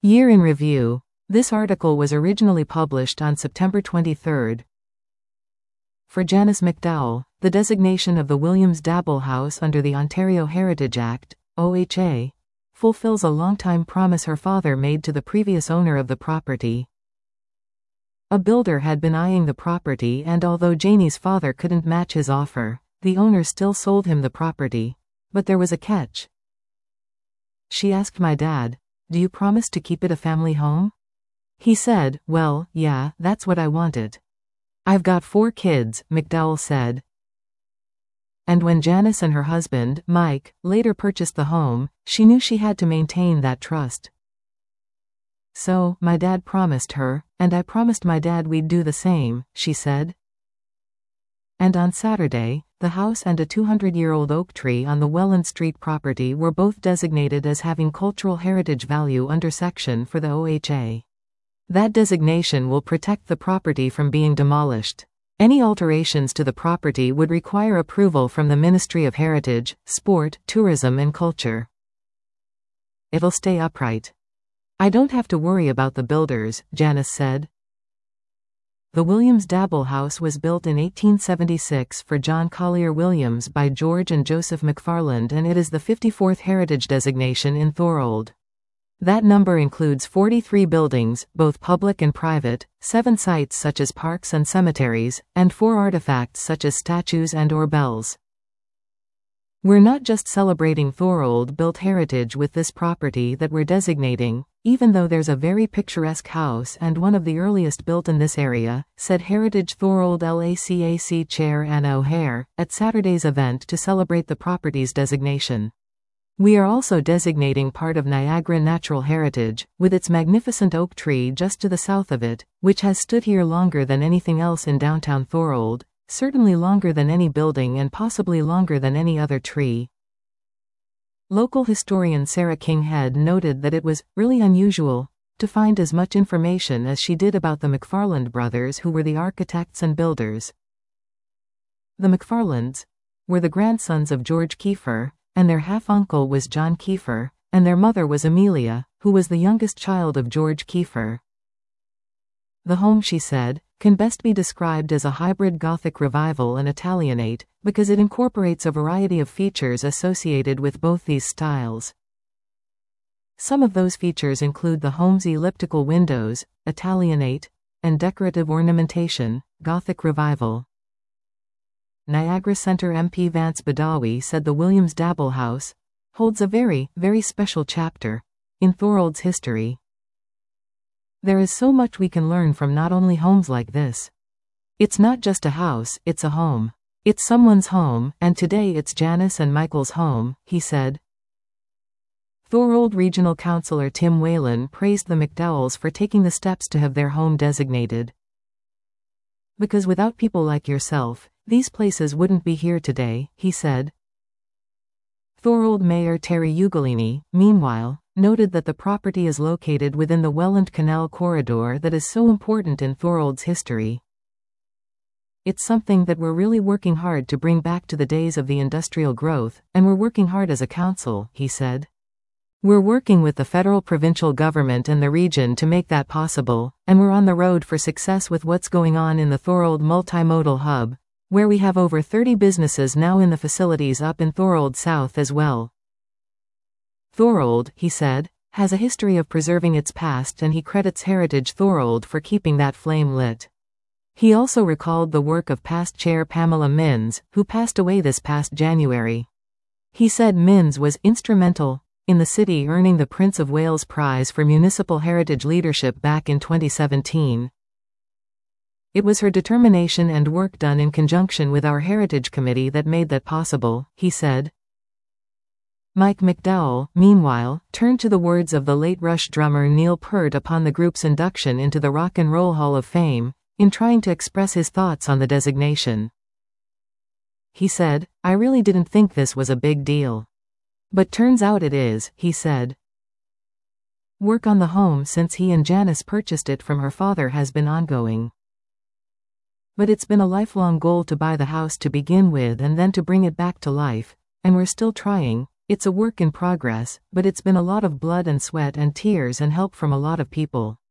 Year in Review. This article was originally published on September 23. For Janice McDowell, the designation of the Williams-Dabble House under the Ontario Heritage Act, OHA, fulfills a long-time promise her father made to the previous owner of the property. A builder had been eyeing the property, and although Janie's father couldn't match his offer, the owner still sold him the property. But there was a catch. She asked my dad, "Do you promise to keep it a family home?" He said, "Well, yeah, that's what I wanted. I've got 4 kids," McDowell said. And when Janice and her husband, Mike, later purchased the home, she knew she had to maintain that trust. "So, my dad promised her, and I promised my dad we'd do the same," she said. And on Saturday, the house and a 200-year-old oak tree on the Welland Street property were both designated as having cultural heritage value under section for the OHA. That designation will protect the property from being demolished. Any alterations to the property would require approval from the Ministry of Heritage, Sport, Tourism and Culture. It'll stay upright. I don't have to worry about the builders, Janice said. The Williams-Dabble House was built in 1876 for John Collier Williams by George and Joseph McFarland, and it is the 54th heritage designation in Thorold. That number includes 43 buildings, both public and private, 7 sites such as parks and cemeteries, and 4 artifacts such as statues and/or bells. We're not just celebrating Thorold-built heritage with this property that we're designating, even though there's a very picturesque house and one of the earliest built in this area, said Heritage Thorold LACAC Chair Anna O'Hare, at Saturday's event to celebrate the property's designation. We are also designating part of Niagara Natural Heritage, with its magnificent oak tree just to the south of it, which has stood here longer than anything else in downtown Thorold, certainly longer than any building and possibly longer than any other tree. Local historian Sarah King Head noted that it was really unusual to find as much information as she did about the McFarland brothers, who were the architects and builders. The McFarlands were the grandsons of George Kiefer, and their half-uncle was John Kiefer, and their mother was Amelia, who was the youngest child of George Kiefer. The home, she said, can best be described as a hybrid Gothic revival and Italianate, because it incorporates a variety of features associated with both these styles. Some of those features include the home's elliptical windows, Italianate, and decorative ornamentation, Gothic revival. Niagara Centre MP Vance Badawi said the Williams-Dabble House holds a very, very special chapter in Thorold's history. There is so much we can learn from not only homes like this. It's not just a house, it's a home. It's someone's home, and today it's Janice and Michael's home, he said. Thorold Regional Councillor Tim Whalen praised the McDowells for taking the steps to have their home designated. Because without people like yourself, these places wouldn't be here today, he said. Thorold Mayor Terry Ugolini, meanwhile, noted that the property is located within the Welland Canal corridor that is so important in Thorold's history. It's something that we're really working hard to bring back to the days of the industrial growth, and we're working hard as a council, he said. We're working with the federal provincial government and the region to make that possible, and we're on the road for success with what's going on in the Thorold Multimodal Hub, where we have over 30 businesses now in the facilities up in Thorold South as well. Thorold, he said, has a history of preserving its past, and he credits Heritage Thorold for keeping that flame lit. He also recalled the work of past Chair Pamela Minns, who passed away this past January. He said Minns was instrumental in the city earning the Prince of Wales Prize for Municipal Heritage Leadership back in 2017. It was her determination and work done in conjunction with our Heritage Committee that made that possible, he said. Mike McDowell, meanwhile, turned to the words of the late Rush drummer Neil Peart upon the group's induction into the Rock and Roll Hall of Fame, in trying to express his thoughts on the designation. He said, "I really didn't think this was a big deal. But turns out it is," he said. Work on the home since he and Janice purchased it from her father has been ongoing. But it's been a lifelong goal to buy the house to begin with and then to bring it back to life, and we're still trying, It's a work in progress, but it's been a lot of blood and sweat and tears and help from a lot of people.